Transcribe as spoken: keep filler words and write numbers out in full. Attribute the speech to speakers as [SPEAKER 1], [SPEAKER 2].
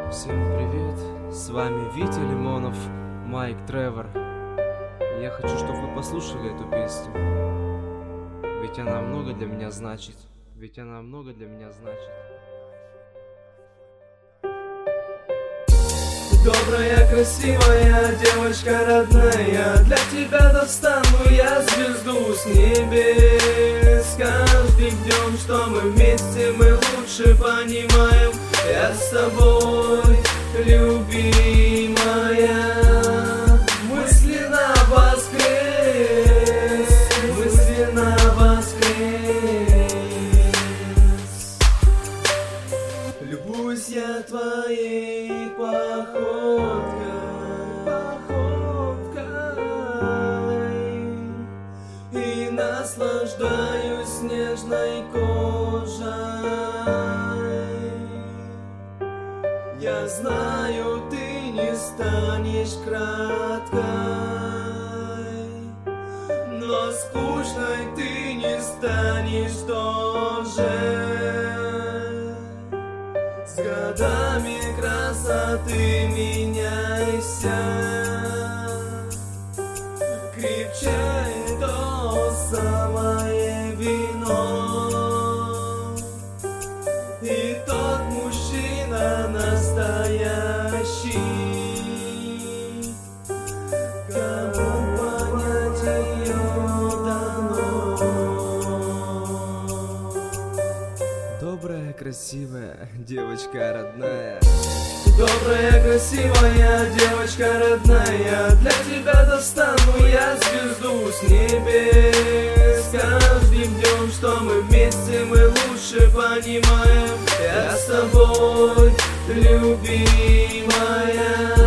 [SPEAKER 1] Всем привет, с вами Витя Лимонов, Майк Тревор. Я хочу, чтобы вы послушали эту песню, ведь она много для меня значит, ведь она много для меня значит.
[SPEAKER 2] Добрая, красивая девочка родная, для тебя достану я звезду с небес. Каждым днем, что мы вместе, мы лучше понимаем. Я с тобой, любимая, мысленно воскрес, мысленно воскрес. Любуюсь я твоей походкой, походкой, и наслаждаюсь нежной кожей. Я знаю, ты не станешь краткой, но скучной ты не станешь тоже. С годами красоты меняйся, крепче то самое вино, и тот мужчина настоящий, кому понять ее дано.
[SPEAKER 1] Добрая, красивая девочка родная.
[SPEAKER 2] Добрая, красивая девочка родная, для тебя достану я звезду с небес. Каждым днем, что мы вместе, мы лучше понимаем. Я с тобой, любимая.